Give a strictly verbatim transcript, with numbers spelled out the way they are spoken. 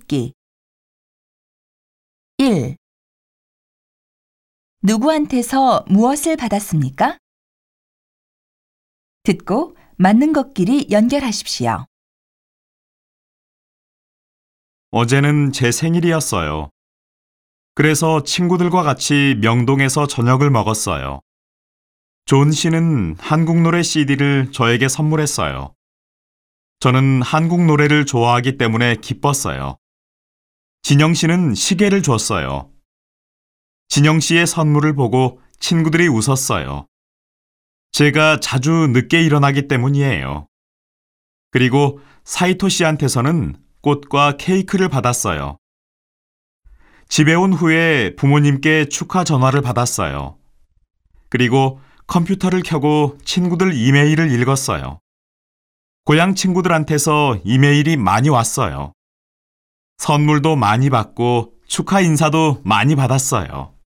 묻기. 일. 누구한테서 무엇을 받았습니까? 듣고 맞는 것끼리 연결하십시오. 어제는 제 생일이었어요. 그래서 친구들과 같이 명동에서 저녁을 먹었어요. 존 씨는 한국 노래 씨디를 저에게 선물했어요. 저는 한국 노래를 좋아하기 때문에 기뻤어요. 진영 씨는 시계를 줬어요. 진영 씨의 선물을 보고 친구들이 웃었어요. 제가 자주 늦게 일어나기 때문이에요. 그리고 사이토 씨한테서는 꽃과 케이크를 받았어요. 집에 온 후에 부모님께 축하 전화를 받았어요. 그리고 컴퓨터를 켜고 친구들 이메일을 읽었어요. 고향 친구들한테서 이메일이 많이 왔어요. 선물도 많이 받고 축하 인사도 많이 받았어요.